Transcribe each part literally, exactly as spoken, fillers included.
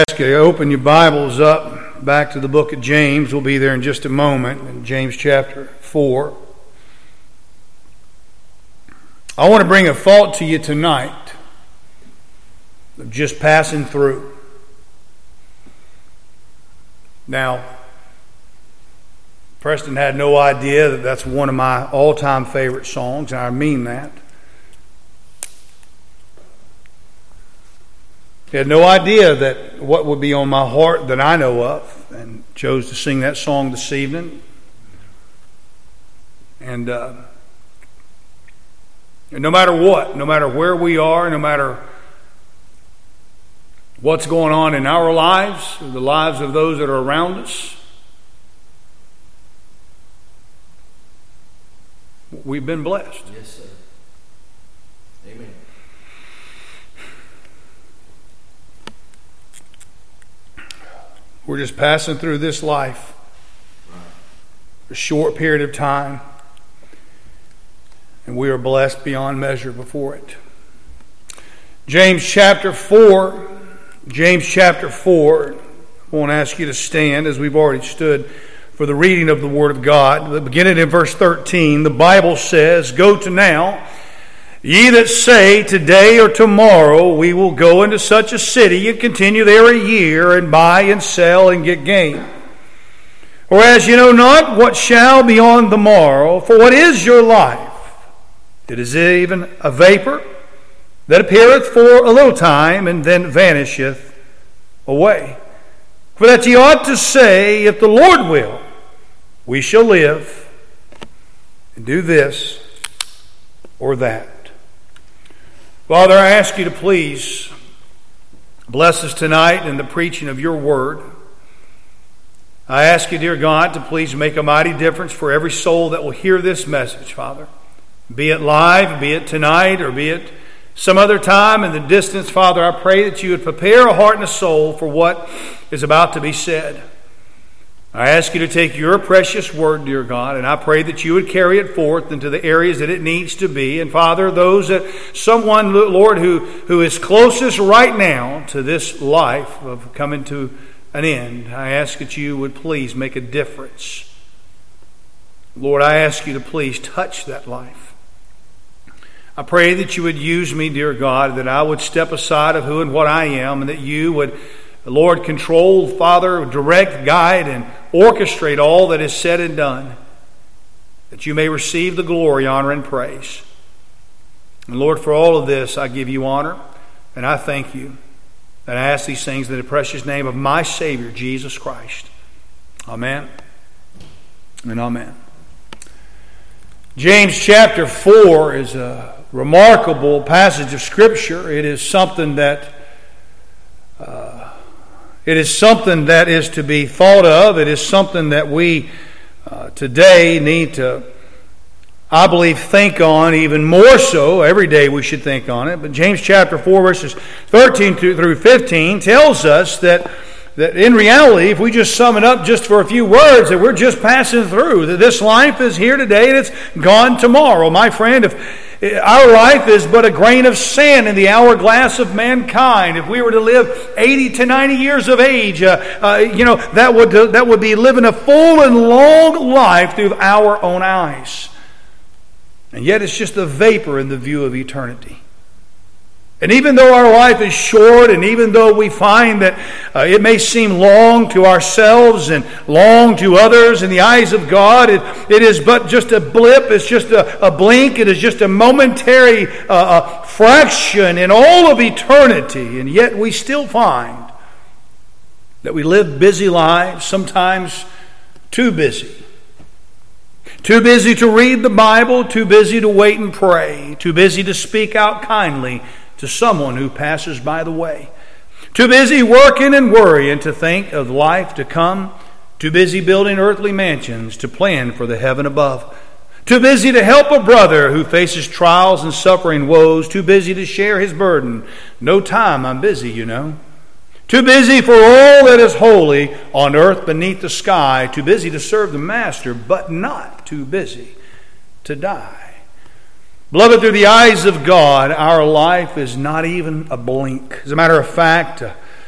Ask you to open your Bibles up back to the book of James. We'll be there in just a moment, in James chapter four. I want to bring a thought to you tonight of just passing through. Now, Preston had no idea that that's one of my all-time favorite songs, and I mean that. He had no idea that what would be on my heart that I know of, and chose to sing that song this evening. And, uh, and no matter what, no matter where we are, no matter what's going on in our lives, or the lives of those that are around us, we've been blessed. Yes, sir. Amen. We're just passing through this life, a short period of time, and we are blessed beyond measure before it. James chapter four, James chapter four, I won't ask you to stand as we've already stood for the reading of the Word of God. Beginning in verse thirteen, the Bible says, "Go to now, ye that say, today or tomorrow we will go into such a city and continue there a year and buy and sell and get gain. Whereas you know not what shall be on the morrow, for what is your life? It is even a vapor that appeareth for a little time and then vanisheth away. For that ye ought to say, if the Lord will, we shall live and do this or that." Father, I ask you to please bless us tonight in the preaching of your word. I ask you, dear God, to please make a mighty difference for every soul that will hear this message, Father. Be it live, be it tonight, or be it some other time in the distance, Father, I pray that you would prepare a heart and a soul for what is about to be said. I ask you to take your precious word, dear God, and I pray that you would carry it forth into the areas that it needs to be. And Father, those that, someone, Lord, who, who is closest right now to this life of coming to an end, I ask that you would please make a difference. Lord, I ask you to please touch that life. I pray that you would use me, dear God, that I would step aside of who and what I am, and that you would, Lord, control, Father, direct, guide, and orchestrate all that is said and done, that you may receive the glory, honor, and praise. And Lord, for all of this, I give you honor, and I thank you. And I ask these things in the precious name of my Savior, Jesus Christ. Amen and amen. James chapter four is a remarkable passage of Scripture. It is something that uh, It is something that is to be thought of. It is something that we uh, today need to, I believe, think on even more so. Every day we should think on it. But James chapter four, verses thirteen through fifteen tells us that, that in reality, if we just sum it up just for a few words, that we're just passing through. That this life is here today and it's gone tomorrow. My friend, if our life is but a grain of sand in the hourglass of mankind. If we were to live eighty to ninety years of age, uh, uh, you know, that would that would be living a full and long life through our own eyes. And yet it's just a vapor in the view of eternity. And even though our life is short, and even though we find that uh, it may seem long to ourselves and long to others in the eyes of God, it, it is but just a blip, it's just a, a blink, it is just a momentary uh, a fraction in all of eternity. And yet we still find that we live busy lives, sometimes too busy. Too busy to read the Bible, too busy to wait and pray, too busy to speak out kindly to someone who passes by the way. Too busy working and worrying to think of life to come. Too busy building earthly mansions to plan for the heaven above. Too busy to help a brother who faces trials and suffering woes. Too busy to share his burden. No time, I'm busy, you know. Too busy for all that is holy on earth beneath the sky. Too busy to serve the Master, but not too busy to die. Beloved, through the eyes of God, our life is not even a blink. As a matter of fact, uh,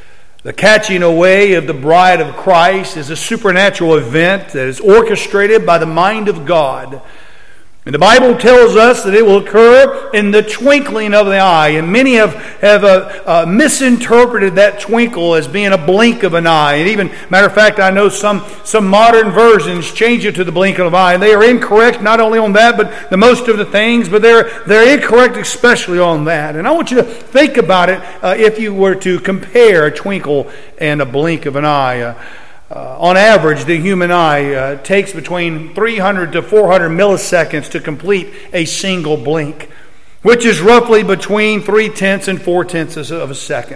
The catching away of the bride of Christ is a supernatural event that is orchestrated by the mind of God. And the Bible tells us that it will occur in the twinkling of the eye. And many have, have uh, uh, misinterpreted that twinkle as being a blink of an eye. And even, matter of fact, I know some, some modern versions change it to the blink of an eye. And they are incorrect not only on that, but the most of the things. But they're, they're incorrect especially on that. And I want you to think about it uh, if you were to compare a twinkle and a blink of an eye. Uh, Uh, on average, the human eye uh, takes between three hundred to four hundred milliseconds to complete a single blink, which is roughly between three-tenths and four-tenths of a second.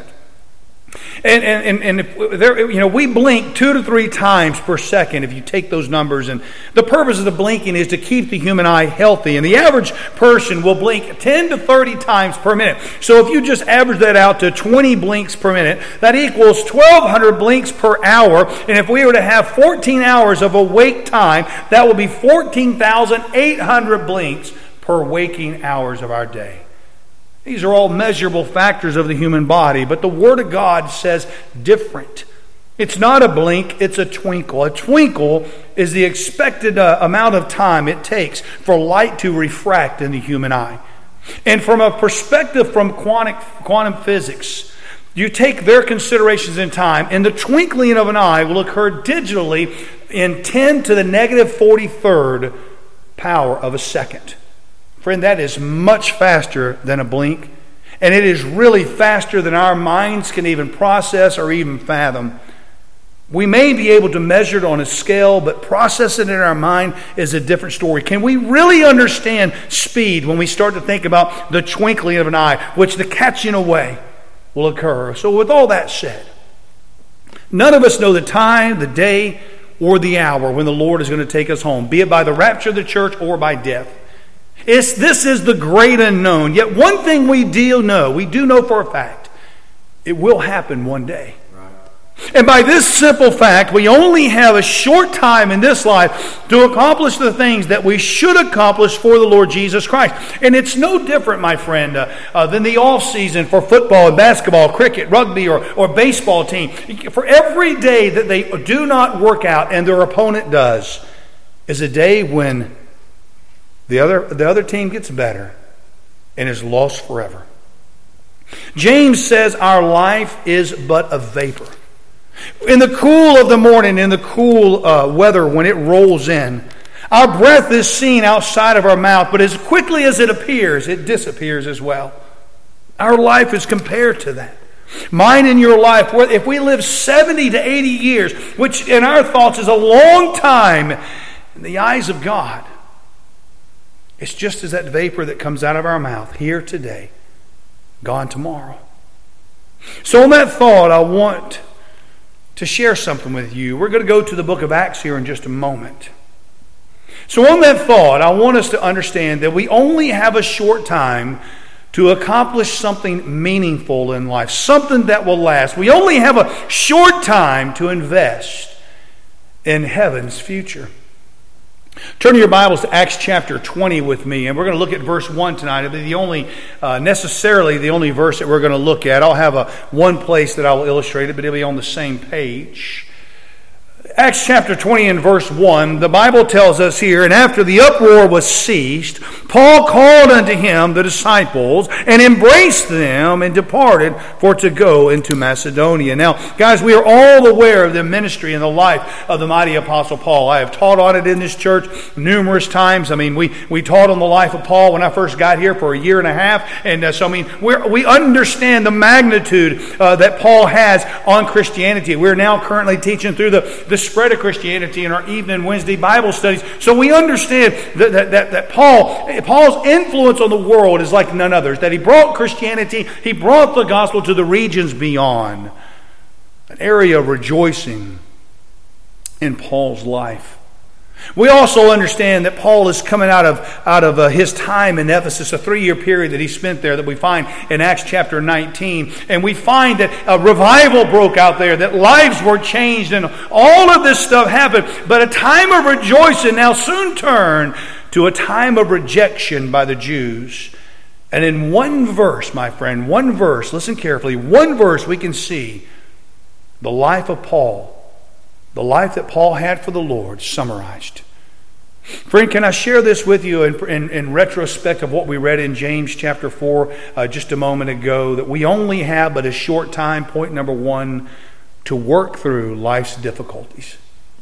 And and and if there, you know, we blink two to three times per second if you take those numbers. And the purpose of the blinking is to keep the human eye healthy. And the average person will blink ten to thirty times per minute. So if you just average that out to twenty blinks per minute, that equals twelve hundred blinks per hour. And if we were to have fourteen hours of awake time, that would be fourteen thousand eight hundred blinks per waking hours of our day. These are all measurable factors of the human body, but the Word of God says different. It's not a blink, it's a twinkle. A twinkle is the expected uh, amount of time it takes for light to refract in the human eye. And from a perspective from quantum, quantum physics, you take their considerations in time, and the twinkling of an eye will occur digitally in ten to the negative forty-third power of a second. Friend, that is much faster than a blink, and it is really faster than our minds can even process or even fathom. We may be able to measure it on a scale, but processing it in our mind is a different story. Can we really understand speed when we start to think about the twinkling of an eye, which the catching away will occur? So with all that said, none of us know the time, the day, or the hour when the Lord is going to take us home, be it by the rapture of the church or by death. It's, this is the great unknown. Yet one thing we do know, we do know for a fact, it will happen one day. Right. And by this simple fact, we only have a short time in this life to accomplish the things that we should accomplish for the Lord Jesus Christ. And it's no different, my friend, uh, uh, than the off season for football and basketball, cricket, rugby, or, or baseball team. For every day that they do not work out and their opponent does is a day when The other, the other team gets better and is lost forever. James says our life is but a vapor. In the cool of the morning, in the cool uh, weather when it rolls in, our breath is seen outside of our mouth, but as quickly as it appears, it disappears as well. Our life is compared to that. Mine and your life, if we live seventy to eighty years, which in our thoughts is a long time, in the eyes of God, it's just as that vapor that comes out of our mouth here today, gone tomorrow. So on that thought, I want to share something with you. We're going to go to the book of Acts here in just a moment. So on that thought, I want us to understand that we only have a short time to accomplish something meaningful in life, something that will last. We only have a short time to invest in heaven's future. Turn your Bibles to Acts chapter twenty with me, and we're going to look at verse one tonight. It'll be the only, uh, necessarily the only verse that we're going to look at. I'll have a one place that I will illustrate it, but it'll be on the same page. Acts chapter twenty and verse one, the Bible tells us here, and after the uproar was ceased, Paul called unto him the disciples and embraced them and departed for to go into Macedonia. Now, guys, we are all aware of the ministry and the life of the mighty Apostle Paul. I have taught on it in this church numerous times. I mean, we, we taught on the life of Paul when I first got here for a year and a half. And uh, so, I mean, we're, we understand the magnitude uh, that Paul has on Christianity. We're now currently teaching through the, the spread of Christianity in our evening Wednesday Bible studies. So we understand that, that, that, that Paul, Paul's influence on the world is like none others. That he brought Christianity, he brought the gospel to the regions beyond. An area of rejoicing in Paul's life. We also understand that Paul is coming out of, out of uh, his time in Ephesus, a three-year period that he spent there that we find in Acts chapter nineteen. And we find that a revival broke out there, that lives were changed, and all of this stuff happened. But a time of rejoicing now soon turned to a time of rejection by the Jews. And in one verse, my friend, one verse, listen carefully, one verse we can see the life of Paul, the life that Paul had for the Lord, summarized. Friend, can I share this with you in, in, in retrospect of what we read in James chapter four uh, just a moment ago, that we only have but a short time, point number one, to work through life's difficulties.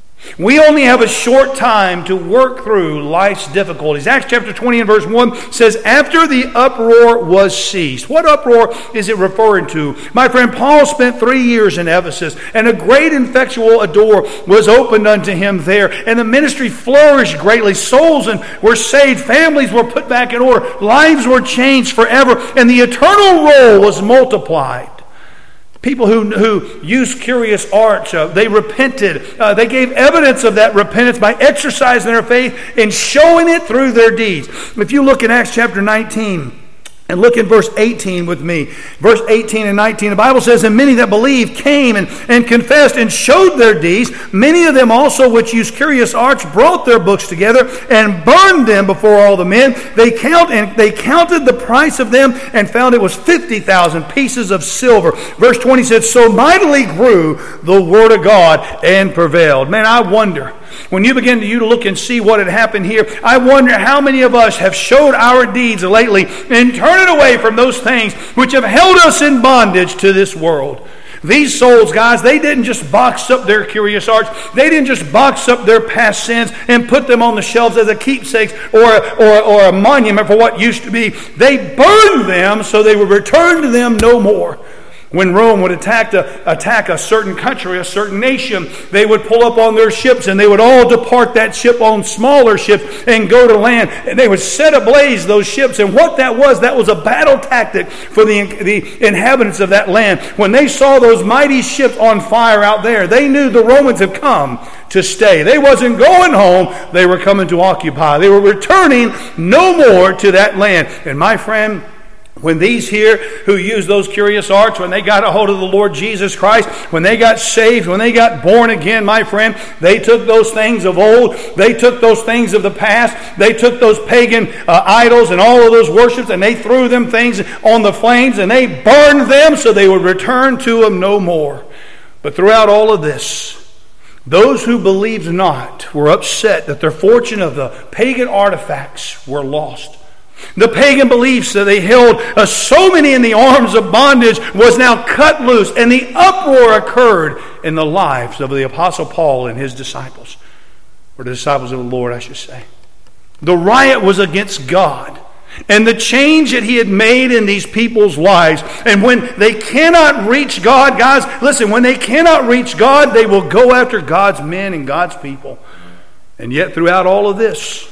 We only have a short time to work through life's difficulties. Acts chapter twenty and verse one says, after the uproar was ceased. What uproar is it referring to? My friend, Paul spent three years in Ephesus, and a great and effectual door was opened unto him there. And the ministry flourished greatly. Souls and were saved. Families were put back in order. Lives were changed forever. And the eternal roll was multiplied. People who, who used curious arts, uh, they repented. Uh, they gave evidence of that repentance by exercising their faith and showing it through their deeds. If you look in Acts chapter nineteen, and look in verse eighteen with me. Verse eighteen and nineteen, the Bible says, and many that believed came and, and confessed and showed their deeds. Many of them also which used curious arts brought their books together and burned them before all the men. They count and they counted the price of them and found it was fifty thousand pieces of silver. Verse twenty says, so mightily grew the word of God and prevailed. Man, I wonder, when you begin to, you to look and see what had happened here, I wonder how many of us have showed our deeds lately and turned it away from those things which have held us in bondage to this world. These souls, guys, they didn't just box up their curious arts. They didn't just box up their past sins and put them on the shelves as a keepsakes or, or, or a monument for what used to be. They burned them so they would return to them no more. When Rome would attack a, attack a certain country, a certain nation, they would pull up on their ships and they would all depart that ship on smaller ships and go to land. And they would set ablaze those ships. And what that was, that was a battle tactic for the, the inhabitants of that land. When they saw those mighty ships on fire out there, they knew the Romans had come to stay. They wasn't going home. They were coming to occupy. They were returning no more to that land. And my friend, when these here who use those curious arts, when they got a hold of the Lord Jesus Christ, when they got saved, when they got born again, my friend, they took those things of old, they took those things of the past, they took those pagan uh, idols and all of those worships, and they threw them things on the flames, and they burned them so they would return to them no more. But throughout all of this, those who believed not were upset that their fortune of the pagan artifacts were lost. The pagan beliefs that they held uh, so many in the arms of bondage was now cut loose, and the uproar occurred in the lives of the Apostle Paul and his disciples, or the disciples of the Lord, I should say. The riot was against God and the change that He had made in these people's lives. And when they cannot reach God, guys, listen, when they cannot reach God, they will go after God's men and God's people. And yet throughout all of this,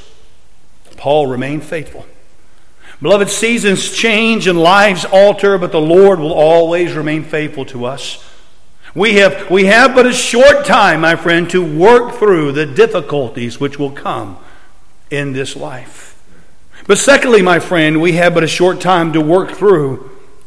Paul remained faithful. Beloved, seasons change and lives alter, but the Lord will always remain faithful to us. We have, we have but a short time, my friend, to work through the difficulties which will come in this life. But secondly, my friend, we have but a short time to work through,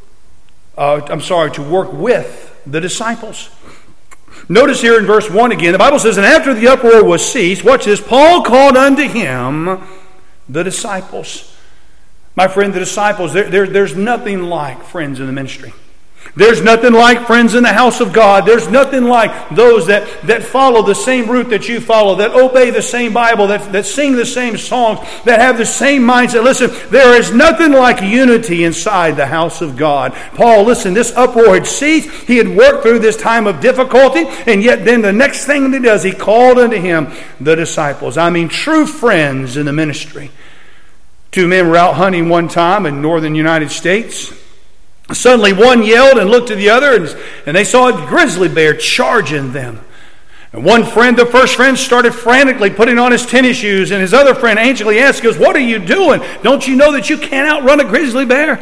uh, I'm sorry, to work with the disciples. Notice here in verse one again, the Bible says, and after the uproar was ceased, watch this, Paul called unto him the disciples. My friend, the disciples, there, there, there's nothing like friends in the ministry. There's nothing like friends in the house of God. There's nothing like those that, that follow the same route that you follow, that obey the same Bible, that, that sing the same songs, that have the same mindset. Listen, there is nothing like unity inside the house of God. Paul, listen, this uproar had ceased. He had worked through this time of difficulty, and yet then the next thing that he does, he called unto him the disciples. I mean, true friends in the ministry. Two men were out hunting one time in northern United States. Suddenly one yelled and looked to the other, and, and they saw a grizzly bear charging them. And one friend, the first friend, started frantically putting on his tennis shoes, and his other friend anxiously asked, goes, what are you doing? Don't you know that you can't outrun a grizzly bear?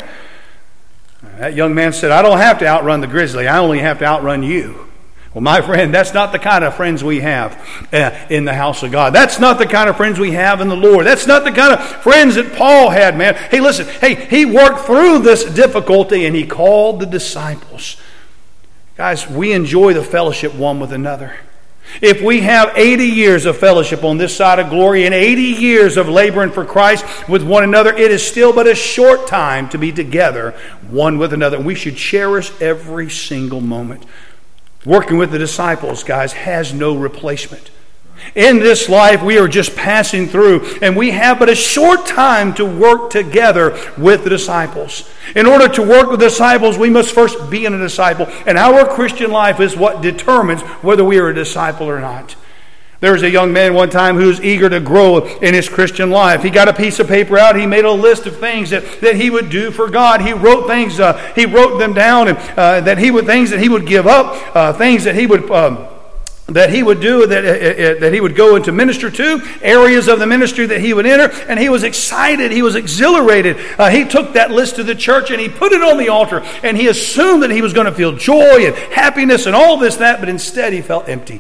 That young man said, I don't have to outrun the grizzly. I only have to outrun you. Well, my friend, that's not the kind of friends we have uh, in the house of God. That's not the kind of friends we have in the Lord. That's not the kind of friends that Paul had, man. Hey, listen, hey, he worked through this difficulty and he called the disciples. Guys, we enjoy the fellowship one with another. If we have eighty years of fellowship on this side of glory and eighty years of laboring for Christ with one another, it is still but a short time to be together one with another. We should cherish every single moment. Working with the disciples, guys, has no replacement. In this life, we are just passing through, and we have but a short time to work together with the disciples. In order to work with the disciples, we must first be a disciple, and our Christian life is what determines whether we are a disciple or not. There was a young man one time who was eager to grow in his Christian life. He got a piece of paper out. He made a list of things that, that he would do for God. He wrote things. Uh, he wrote them down, and uh, that he would things that he would give up, uh, things that he would. Um, that he would do, that, uh, that he would go into minister to, areas of the ministry that he would enter, and he was excited, he was exhilarated. Uh, he took that list to the church and he put it on the altar, and he assumed that he was going to feel joy and happiness and all this, that, but instead he felt empty.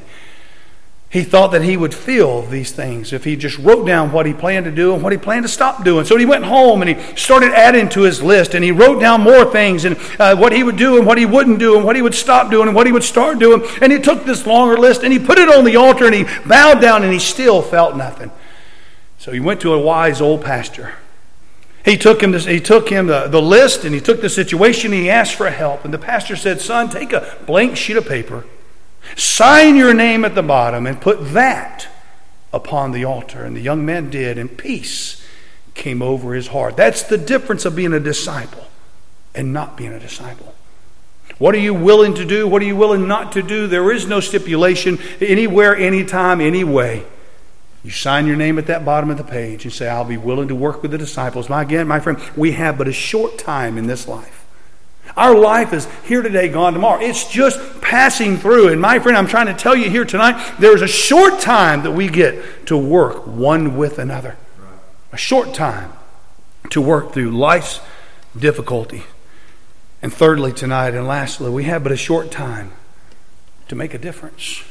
He thought that he would feel these things if he just wrote down what he planned to do and what he planned to stop doing. So he went home and he started adding to his list, and he wrote down more things and uh, what he would do and what he wouldn't do and what he would stop doing and what he would start doing. And he took this longer list and he put it on the altar and he bowed down, and he still felt nothing. So he went to a wise old pastor. He took him, this, he took him the, the list, and he took the situation, and he asked for help. And the pastor said, "Son, take a blank sheet of paper, sign your name at the bottom, and put that upon the altar." And the young man did, and peace came over his heart. That's the difference of being a disciple and not being a disciple. What are you willing to do? What are you willing not to do? There is no stipulation anywhere, anytime, any way. You sign your name at that bottom of the page and say, "I'll be willing to work with the disciples." My, again, my friend, we have but a short time in this life. Our life is here today, gone tomorrow. It's just passing through. And my friend, I'm trying to tell you here tonight, there's a short time that we get to work one with another. A short time to work through life's difficulty. And thirdly tonight, and lastly, we have but a short time to make a difference.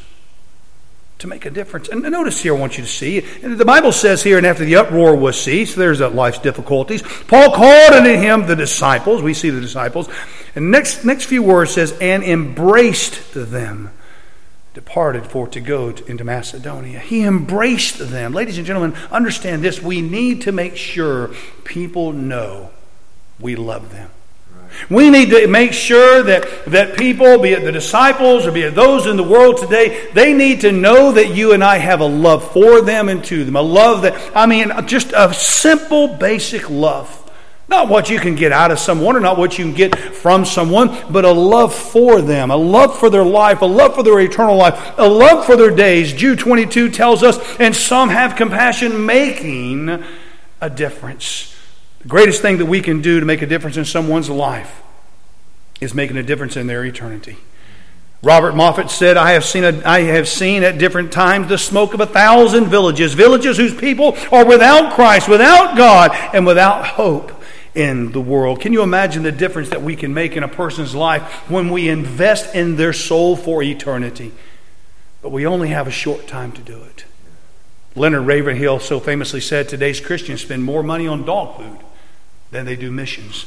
To make a difference. And notice here, I want you to see, the Bible says here, and after the uproar was ceased, there's a life's difficulties, Paul called unto him the disciples. We see the disciples. And next next few words says, and embraced them, departed for to go to, into Macedonia. He embraced them. Ladies and gentlemen, understand this. We need to make sure people know we love them. We need to make sure that, that people, be it the disciples or be it those in the world today, they need to know that you and I have a love for them and to them. A love that, I mean, just a simple, basic love. Not what you can get out of someone or not what you can get from someone, but a love for them, a love for their life, a love for their eternal life, a love for their days. Jude twenty-two tells us, and some have compassion, making a difference. The greatest thing that we can do to make a difference in someone's life is making a difference in their eternity. Robert Moffat said, I have seen a, I have seen at different times the smoke of a thousand villages, villages whose people are without Christ, without God, and without hope in the world. Can you imagine the difference that we can make in a person's life when we invest in their soul for eternity? But we only have a short time to do it. Leonard Ravenhill so famously said, today's Christians spend more money on dog food than they do missions.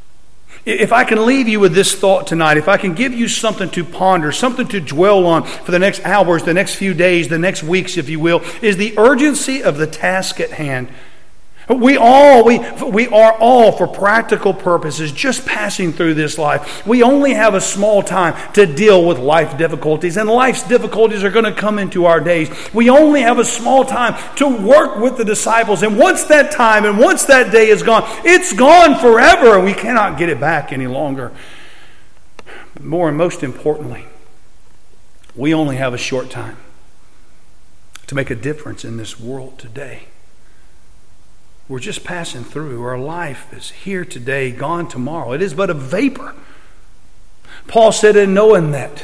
If I can leave you with this thought tonight, if I can give you something to ponder, something to dwell on for the next hours, the next few days, the next weeks, if you will, is the urgency of the task at hand. We all, we, we are all, for practical purposes, just passing through this life. We only have a small time to deal with life difficulties, and life's difficulties are going to come into our days. We only have a small time to work with the disciples, and once that time and once that day is gone, it's gone forever, and we cannot get it back any longer. But more and most importantly, we only have a short time to make a difference in this world today. We're just passing through. Our life is here today, gone tomorrow. It is but a vapor. Paul said, in knowing that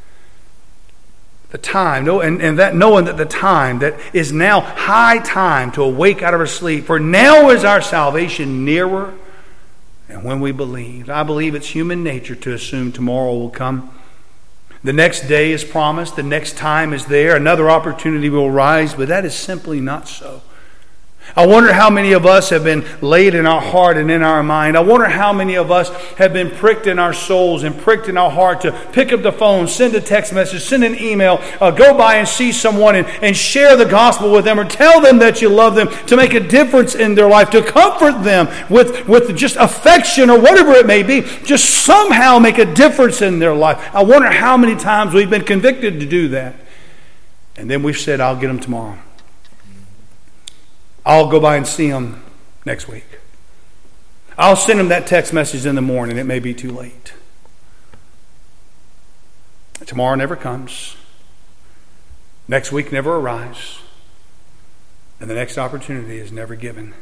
the time, and, and that knowing that the time, that is now high time to awake out of our sleep. For now is our salvation nearer. And when we believe, I believe it's human nature to assume tomorrow will come. The next day is promised. The next time is there. Another opportunity will rise. But that is simply not so. I wonder how many of us have been laid in our heart and in our mind. I wonder how many of us have been pricked in our souls and pricked in our heart to pick up the phone, send a text message, send an email, uh, go by and see someone and, and share the gospel with them, or tell them that you love them, to make a difference in their life, to comfort them with, with just affection or whatever it may be, just somehow make a difference in their life. I wonder how many times we've been convicted to do that. And then we've said, I'll get them tomorrow. I'll go by and see them next week. I'll send them that text message in the morning. It may be too late. Tomorrow never comes. Next week never arrives. And the next opportunity is never given.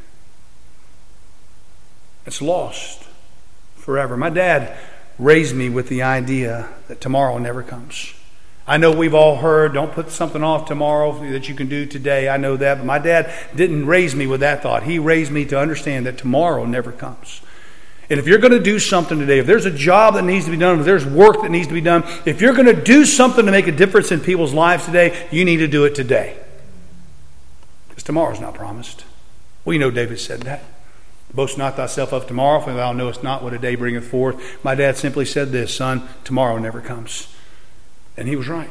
It's lost forever. My dad raised me with the idea that tomorrow never comes. I know we've all heard, don't put something off tomorrow that you can do today. I know that. But my dad didn't raise me with that thought. He raised me to understand that tomorrow never comes. And if you're going to do something today, if there's a job that needs to be done, if there's work that needs to be done, if you're going to do something to make a difference in people's lives today, you need to do it today. Because tomorrow's not promised. We know David said that. Boast not thyself of tomorrow, for thou knowest not what a day bringeth forth. My dad simply said this, son, tomorrow never comes. And he was right.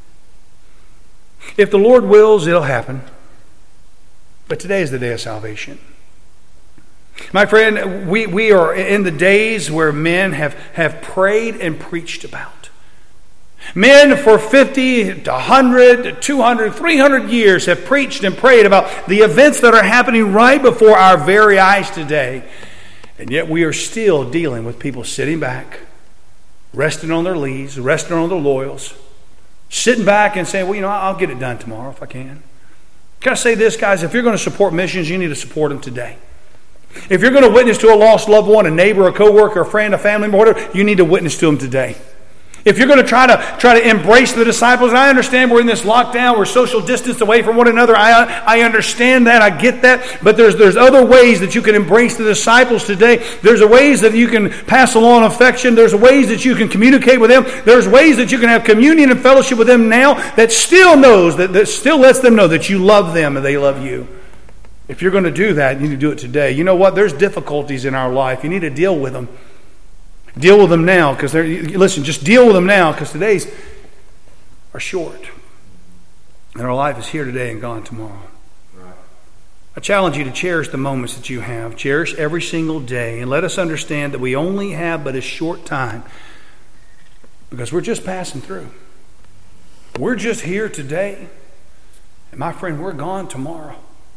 If the Lord wills, it'll happen. But today is the day of salvation. My friend, we, we are in the days where men have, have prayed and preached about. Men for fifty to one hundred to two hundred, three hundred years have preached and prayed about the events that are happening right before our very eyes today. And yet we are still dealing with people sitting back, resting on their leaves, resting on their laurels, sitting back and saying, well, you know, I'll get it done tomorrow if I can. Can I say this, guys? If you're going to support missions, you need to support them today. If you're going to witness to a lost loved one, a neighbor, a coworker, a friend, a family member, whatever, you need to witness to them today. If you're going to try to try to embrace the disciples, and I understand we're in this lockdown, we're social distanced away from one another. I I understand that, I get that. But there's there's other ways that you can embrace the disciples today. There's ways that you can pass along affection. There's ways that you can communicate with them. There's ways that you can have communion and fellowship with them now that still knows that, that still lets them know that you love them and they love you. If you're going to do that, you need to do it today. You know what? There's difficulties in our life. You need to deal with them. Deal with them now, because they're, listen, just deal with them now, because today's are short. And our life is here today and gone tomorrow. Right. I challenge you to cherish the moments that you have. Cherish every single day. And let us understand that we only have but a short time, because we're just passing through. We're just here today. And my friend, we're gone tomorrow.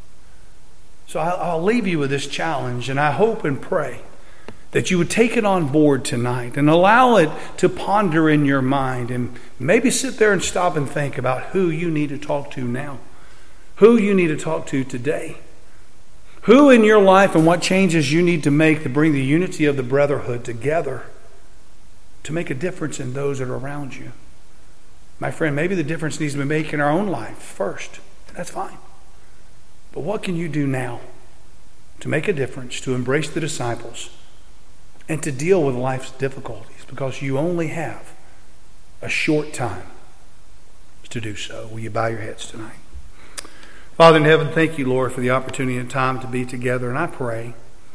So I'll, I'll leave you with this challenge, and I hope and pray that you would take it on board tonight and allow it to ponder in your mind, and maybe sit there and stop and think about who you need to talk to now, who you need to talk to today, who in your life and what changes you need to make to bring the unity of the brotherhood together to make a difference in those that are around you. My friend, maybe the difference needs to be made in our own life first. That's fine. But what can you do now to make a difference, to embrace the disciples, and to deal with life's difficulties, because you only have a short time to do so? Will you bow your heads tonight? Father in heaven, thank you, Lord, for the opportunity and time to be together. And I pray,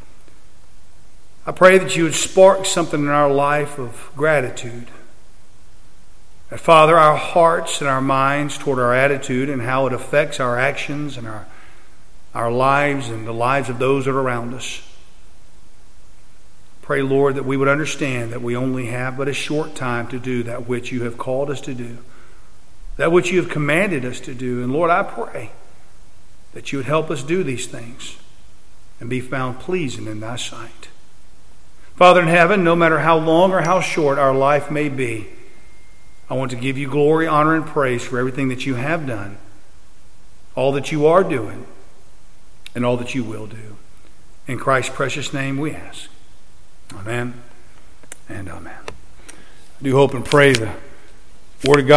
I pray that you would spark something in our life of gratitude. That, Father, our hearts and our minds toward our attitude and how it affects our actions and our, our lives and the lives of those that are around us. Pray, Lord, that we would understand that we only have but a short time to do that which you have called us to do, that which you have commanded us to do. And Lord, I pray that you would help us do these things and be found pleasing in thy sight. Father in heaven, no matter how long or how short our life may be, I want to give you glory, honor, and praise for everything that you have done, all that you are doing, and all that you will do. In Christ's precious name we ask. Amen and amen. I do hope and pray the Word of God